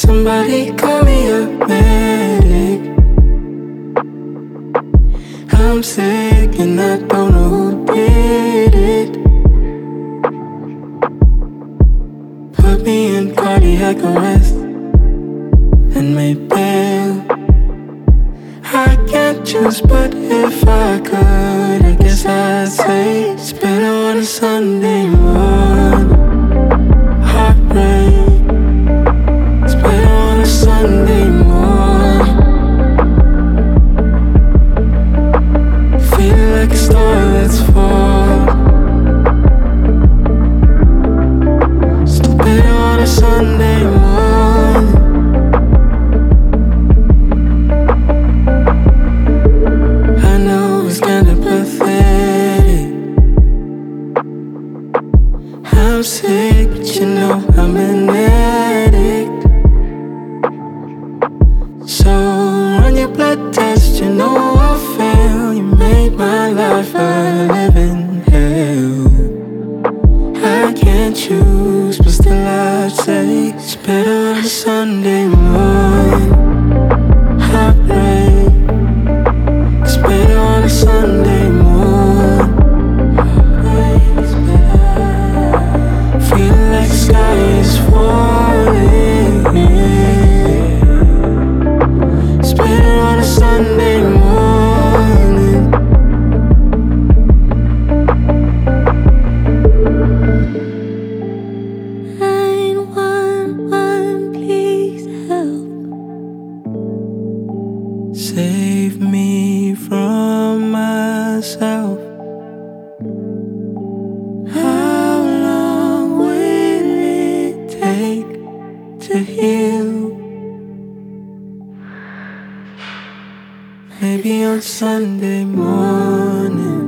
Somebody call me a medic. I'm sick and I don't know who did it. Put me in cardiac arrest and made bail. I can't choose, but if I could, I guess I'd say it's better on a Sunday morning. Heartbreak. It's better on a Sunday morning. Feel like a star that's falling. Still better on a Sunday morning. I know it's kinda pathetic. I'm sick, but you know I'm an addict. So run your blood test, you know I'll fail. You made my life a living hell. I can't choose, but still I'd say it's better on a Sunday morning. Heartbreak. It's better on a Sunday morning. Heartbreak. It's better. Feel like the sky is falling. It's better on a Sunday morning. 911, please help. Save me from myself. How long will it take to heal? Maybe on Sunday morning.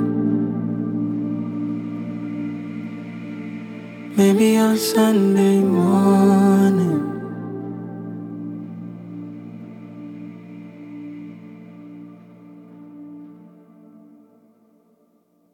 Maybe on Sunday morning.